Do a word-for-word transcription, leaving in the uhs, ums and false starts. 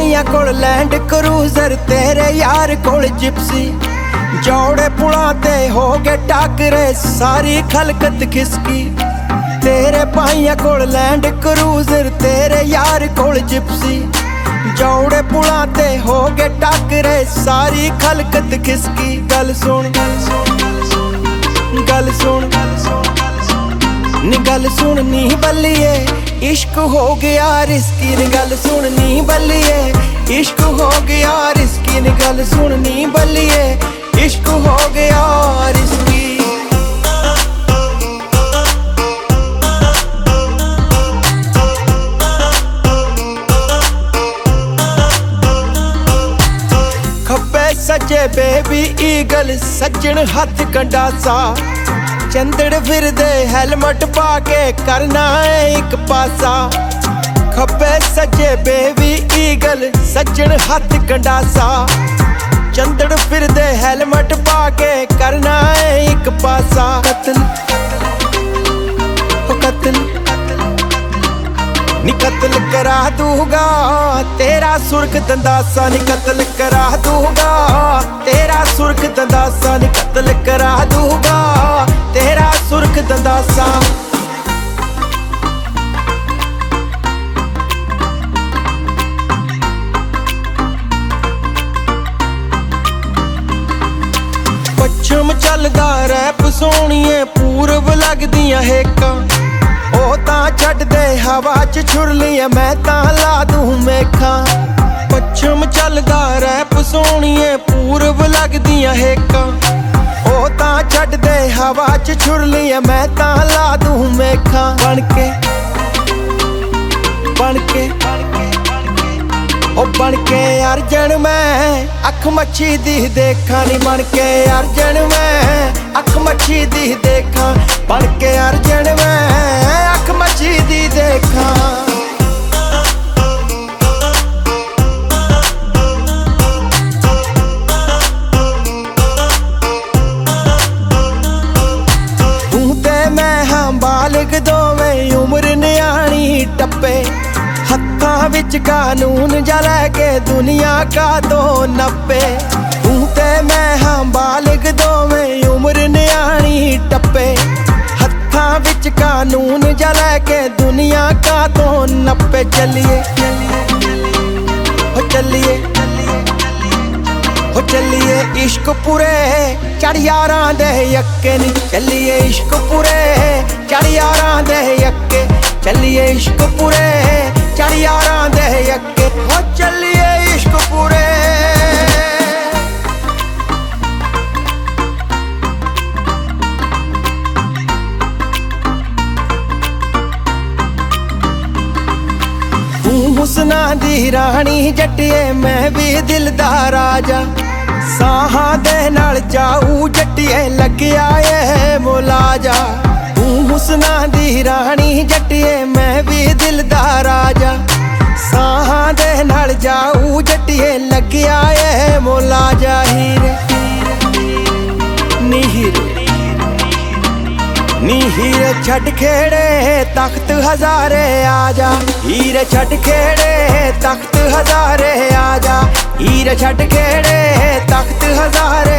पाइया कोल land cruiser तेरे यार कोल Gypsy. जौड़े पुलां ते हो गए टाकरे सारी खलकत खिसकी। तेरे पाइया कोल लैंड क्रूजर तेरे यार कोल जिप्सी। जौड़े पुलां ते हो गए टाकरे सारी खलकत खिसकी। गल सुन गल सुन गल सुन नी गल सुन नी बल्लिए इश्क हो गया रिस्की। नी गल सुन नी बल्लिए इश्क हो गया रिस्की। नी गल सुन नी बल्लिए इश्क हो गया रिस्की। खब्बे सज्जे बेबी ईगल सज्जन हथ कंडासा। चंदड़ फिरदे हेलमेट पाके करना है एक पासा। खब्बे सज्जे बेबी ईगल सज्जन हथ कंडासा। चंदड़ फिरदे हेलमेट पाके करना है एक पासा। कत्ल हो कत्ल नी कत्ल करा दूंगा तेरा सुर्ख दंदासा। नी कत्ल करा दूंगा तेरा सुर्ख दंदासा। नी कत्ल करा दूंगा तेरा सुर्ख दंदासा। पश्चिम चलदा रैप सोहणिए पूरब लगदियां हेकां। ओ तां छड्ड दे हवा च छुरलियां मैं तां ला दूं मेखां। पश्चिम चलदा रैप सोहणिए पूरब लगदियां हेकां। ओ तां छड्ड दे हवा च छुरलियां मैं तां ला दूं मेखां। बनके बनके ओ बनके अर्जन मैं अख मच्छी दी देखा। नी बनके अर्जन मैं अख मच्छी दी देखा। बनके अर्जन मैं अख मच्छी दी देखा। तू ते मैं हां बालिग दोवें उम्र न्याणी टप्पे। हत्थां विच कानून जा लैके दुनिया का तो नप्पे। तू ते मैं हां बालिग दोवें उम्र न्याणी टप्पे। हत्थां विच कानून जा लैके दुनिया का तो नप्पे। चलिए हो चलिए हो चलिए इश्क पूरे चढ़ यारां दे यक्के। नी चलिए इश्क पूरे चढ़ यारां दे यक्के। चलिए इश्क पूरे चढ़ यारां दे यक्के। हो चलिए इश्क पूरे। तू हुस्ना दी रानी जट्टिए मैं भी दिल दा राजा। साहां दे नाल जाऊ जट्टिए लग्या ए मुलाजा। तू हुस्ना दी रानी जट्टिए मैं भी दिल दा राजा। साहां दे नाल जाऊ जट्टिए लग्या ए मुलाजा। हीरे नी हीरे नी हीरे छड्ड खेड़े तख्त हजारे आजा। हीरे छड्ड खेड़े तख्त हजारे आजा। हीरे छड्ड खेड़े तख्त हजारे